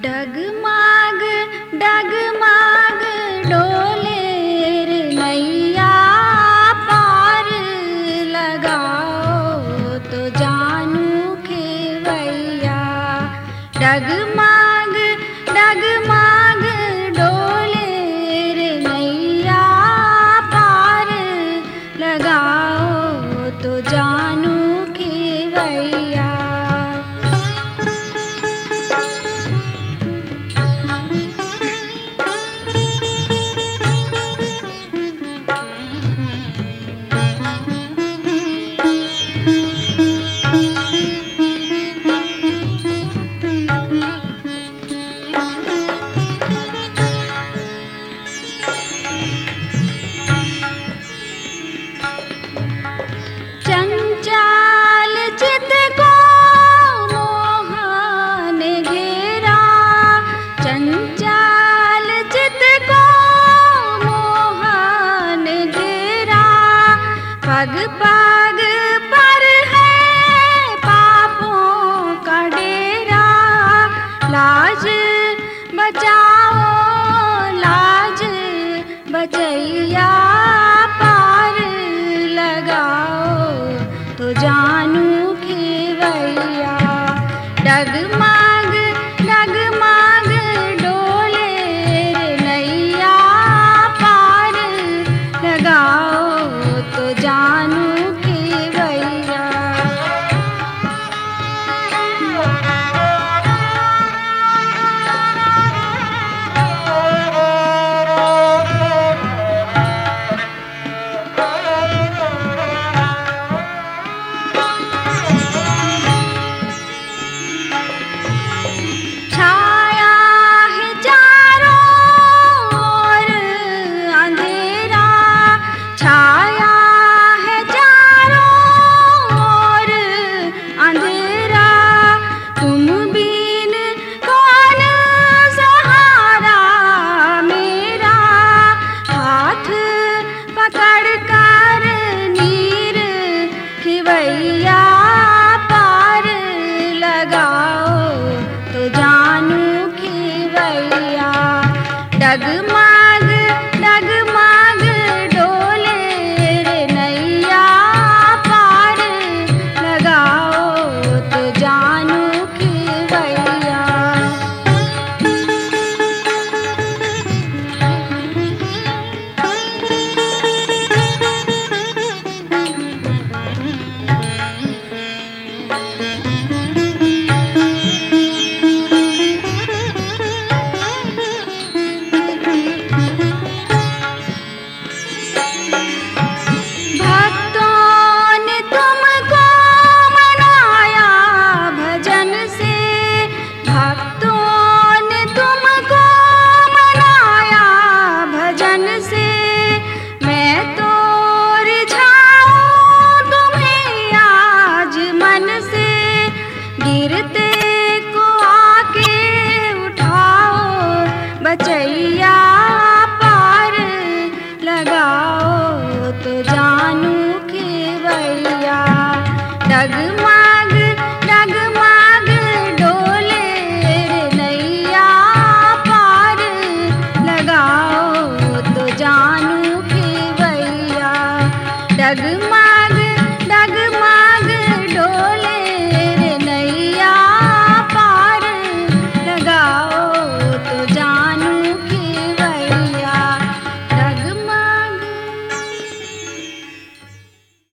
डगमाग डगमाग डोले रे नैया पार लगाओ तो जानू खेवैया। डगमाग डगमाग डोले रे नैया पार लगाओ तो जानू खेवैया। चंचल चित को मोह ने घेरा, चंचल चित को मोह ने घेरा। पग पग पर है पापों का डेरा। लाज बचाओ लाज बचैया पार लगाओ तो जानू खेवैया। डगमाग डगमाग डोले रे नैया पार लगाओ तो जानू खेवैया। छाया है चारों ओर अंधेरा, छाया है चारों ओर अंधेरा। तुम बिन कौन सहारा मेरा। हाथ पकड़ कर नीर खिवैया पार लगाओ तो जानू खेवैया। डगमाग डगमाग डोले रे नैया पार लगाओ तो जानू खेवैया। भक्तों ने तुमको मनाया भजन से, भक्तों ने तुमको मनाया भजन से। मैं तो रिझाऊं तुम्हें आज मन से। गिरते को आके उठाओ बचैया पार लगाओ तो जानू खेवैया। डगमा